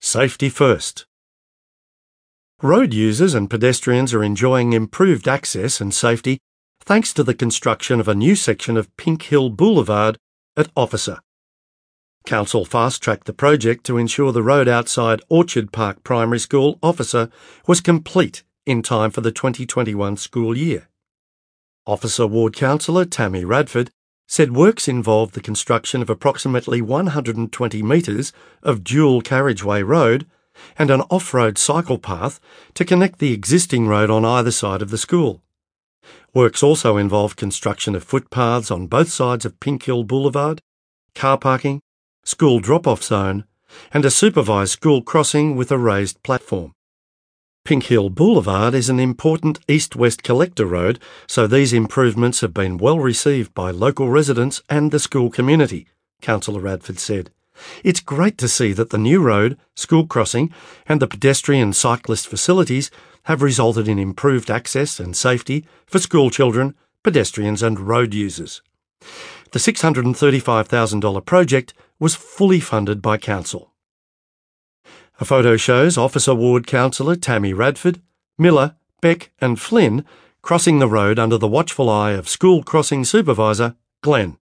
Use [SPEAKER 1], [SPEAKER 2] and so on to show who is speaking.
[SPEAKER 1] Safety first. Road users and pedestrians are enjoying improved access and safety thanks to the construction of a new section of Pink Hill Boulevard at Officer. Council fast-tracked the project to ensure the road outside Orchard Park Primary School, Officer, was complete in time for the 2021 school year. Officer Ward Councillor Tammy Radford said works involved the construction of approximately 120 metres of dual carriageway road and an off-road cycle path to connect the existing road on either side of the school. Works also involved construction of footpaths on both sides of Pink Hill Boulevard, car parking, school drop-off zone, and a supervised school crossing with a raised platform. Pink Hill Boulevard is an important east-west collector road, so these improvements have been well received by local residents and the school community, Councillor Radford said. It's great to see that the new road, school crossing, and the pedestrian cyclist facilities have resulted in improved access and safety for school children, pedestrians and road users. The $635,000 project was fully funded by Council. A photo shows Officer Ward Councillor Tammy Radford, Miller, Beck and Flynn crossing the road under the watchful eye of School Crossing Supervisor Glenn.